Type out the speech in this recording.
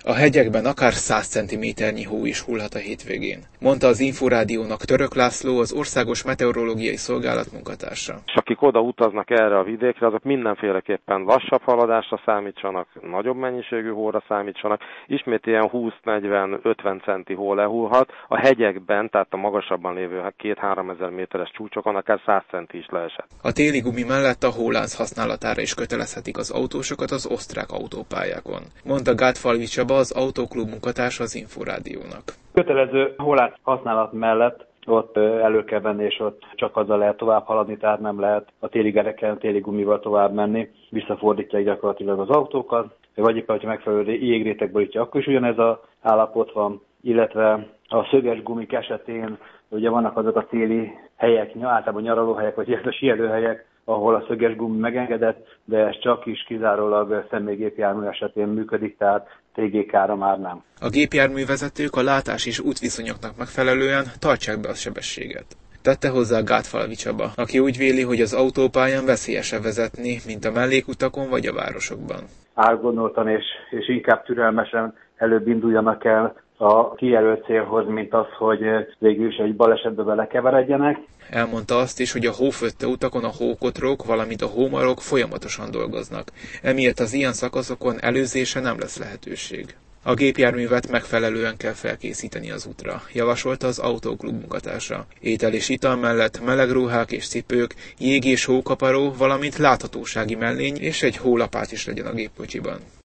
A hegyekben akár 100 cm-nyi hó is hullhat a hétvégén, mondta az Inforádiónak Török László, az Országos Meteorológiai Szolgálat munkatársa. És akik oda utaznak erre a vidékre, azok mindenféleképpen lassabb haladásra számítsanak, nagyobb mennyiségű hóra számítsanak, ismét ilyen 20-40-50 centi hó lehullhat. A hegyekben, tehát a magasabban lévő 2-3 ezer méteres csúcsokon akár 100 centi is leesett. A téli gumi mellett a hólánc használatára is kötelezhetik az autósokat az osztrák autópályákon, mondta Gátfalvi Csaba, az Autóklub munkatársa az Inforádiónak. Kötelező hólánc használat mellett ott elő kell venni, és ott csak azzal lehet tovább haladni, tehát nem lehet a téli gereken, téli gumival tovább menni, visszafordítják gyakorlatilag az autókat, vagy éppen, hogyha megfelelő jégrétegből itt akkor is ugyanez az állapot van, illetve a szöges gumik esetén ugye vannak azok a téli helyek, általában nyaralóhelyek, vagy a síelőhelyek, ahol a szöges gumi megengedett, de ez csak is kizárólag személygépjármű esetén működik, tehát TGK-ra már nem. A gépjárművezetők a látás és útviszonyoknak megfelelően tartsák be a sebességet. Tette hozzá Gátfalvi Csaba, aki úgy véli, hogy az autópályán veszélyesebb vezetni, mint a mellékutakon vagy a városokban. Átgondoltan és inkább türelmesen előbb induljanak el a kijelölt célhoz, mint az, hogy végül is egy balesetbe belekeveredjenek. Elmondta azt is, hogy a hófötte utakon a hókotrók, valamint a hómarok folyamatosan dolgoznak. Emiatt az ilyen szakaszokon előzése nem lesz lehetőség. A gépjárművet megfelelően kell felkészíteni az útra, javasolta az Autóklub munkatársa. Étel és ital mellett meleg ruhák és cipők, jég és hókaparó, valamint láthatósági mellény és egy hólapát is legyen a gépkocsiban.